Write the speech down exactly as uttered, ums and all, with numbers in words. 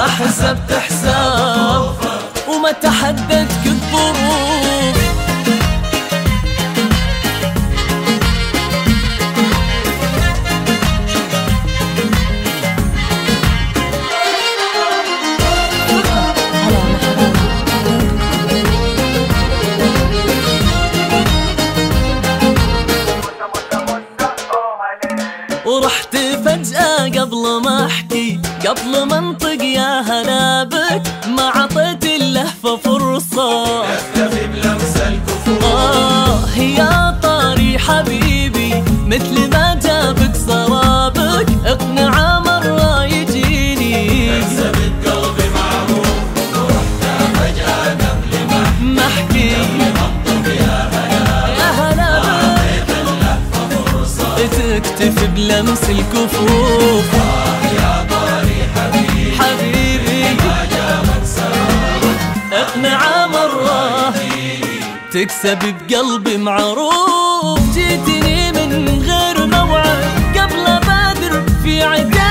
ما حسبت حساب وما تحددك الظروف. ورحت فجأة قبل ما احكي قبل ما انطق يا هلا بك، ما عطيت اللهفة فرصة يكتفي بلمس الكفوف. آه يا طاري حبيبي مثل ما جابك سرابك، اقنعه مرة يجيني اكسب بقلبي معروف. ورحت فجأة قبل ما احكي يا هلا يا هلا بك، تكتفي بلمس الكفوف. آه يا طاري حبيبي حبيبي ما جابك سرابك، اقنعه مرة تكسب بقلبي معروف. جيتني من غير موعد قبل بادر في عتاب